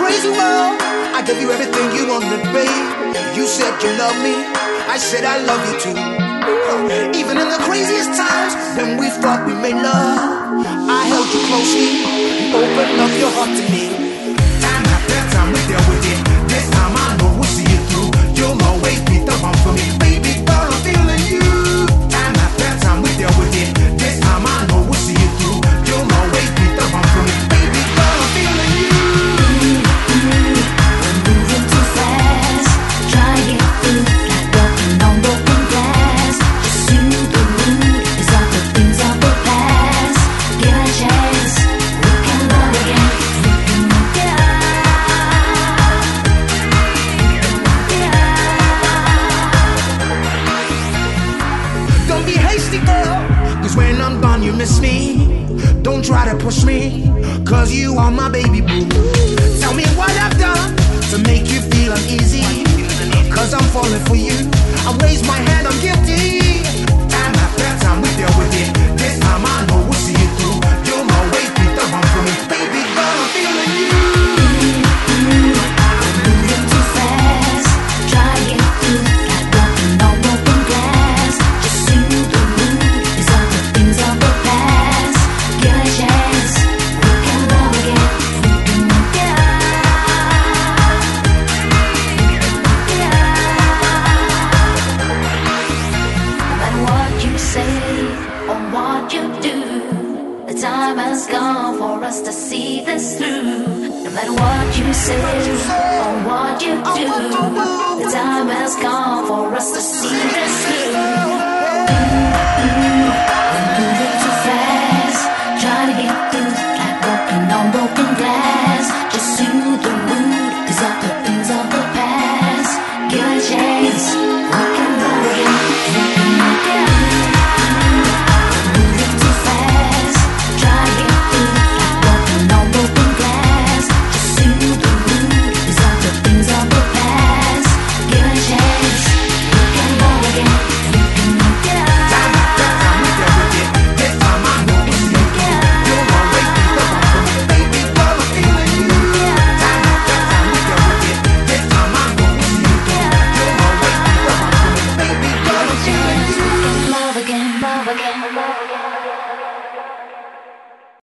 crazy world, I gave you everything you wanted, babe. You said you love me, I said I love you too. Even in the craziest times, when we thought we made love, I held you closely, you opened up your heart to me. Time after time we dealt with it. This time I know we'll see it through. You'll always be the one for me, baby girl, I'm feeling you. Time after time we dealt with it. This time I know we'll see it through. You'll always be the one for me, baby girl, I'm feeling you. We're moving too fast, trying to get through like walking on broken glass. Just soothe the mood, these are the things of the past. Give it a chance, we can love again. We can work it out. Don't be hasty, girl, cause when I'm gone you miss me. Don't try to push me, cause you are my baby boo. Tell me what I've done to make you feel uneasy, cause I'm falling for you. I raise my hand, I'm guilty. Time after time we deal with it. This time I know we'll see it through. You'll always be the one for me, baby girl, I'm feeling you. Moving too fast, trying to get through like walking on broken glass. Just soothe the mood, these are the things of the past. Give it a chance, we can love again. We can work it out. No matter what you say or what you do, the time has come for us to see this through. No matter what you say or what you do, the time has come for us to see this through.